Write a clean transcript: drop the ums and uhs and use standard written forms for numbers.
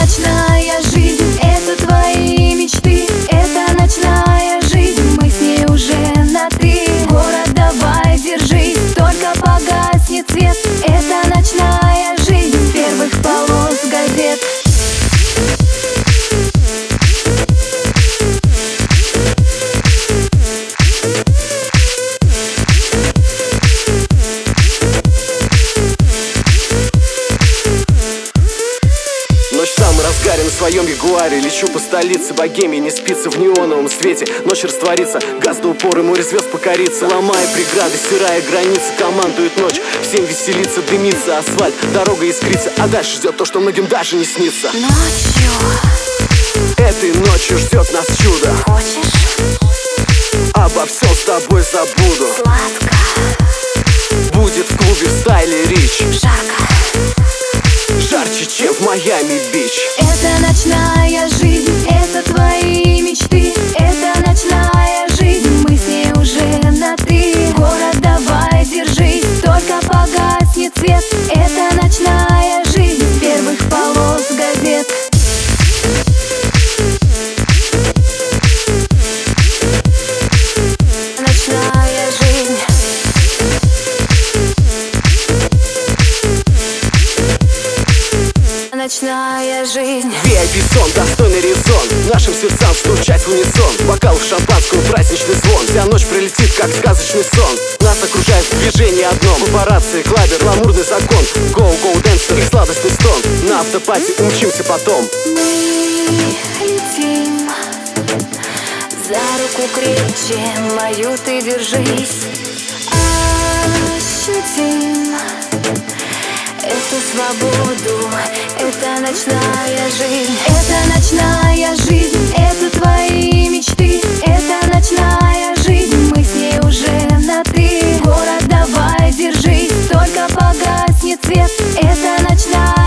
ночная жизнь, это твои мечты. Это ночная жизнь, мы с ней уже на «ты». Город, давай, держись, только погаснет свет. Это ночная жизнь с первых полос газет. На своем ягуаре лечу по столице богемии, не спится в неоновом свете. Ночь растворится, газ до упора, море звезд покорится. Ломая преграды, стирая границы, командует ночь. Всем веселится, дымится асфальт, дорога искрится. А дальше ждет то, что многим даже не снится. Ночью этой ночью ждет нас чудо. Хочешь? Обо всем с тобой забуду. Сладко будет в клубе в стайле Рич. Жарко, жарче, чем в Майами-Бич. Это ночная жизнь, это твои мечты. Это ночная жизнь, мы с ней уже на «ты». Город, давай, держись, только погаснет свет. Это ночная жизнь с первых полос газет. Ночная жизнь. Ночная жизнь. VIP-сон, достойный резон, нашим сердцам стучать в унисон. Бокалов шампанского, праздничный звон. Вся ночь прилетит, как сказочный сон. Нас окружает в движении одном. Папарацци, клабер, гламурный закон. Go-go дэнсер и сладостный стон. На автопати умчимся потом. Мы летим, за руку крепче мою ты держись. Ощутим эту свободу, это ночная жизнь. Это ночная жизнь, это твои мечты. Это ночная жизнь, мы с ней уже на «ты». Город, давай, держись, только погаснет свет. Это ночная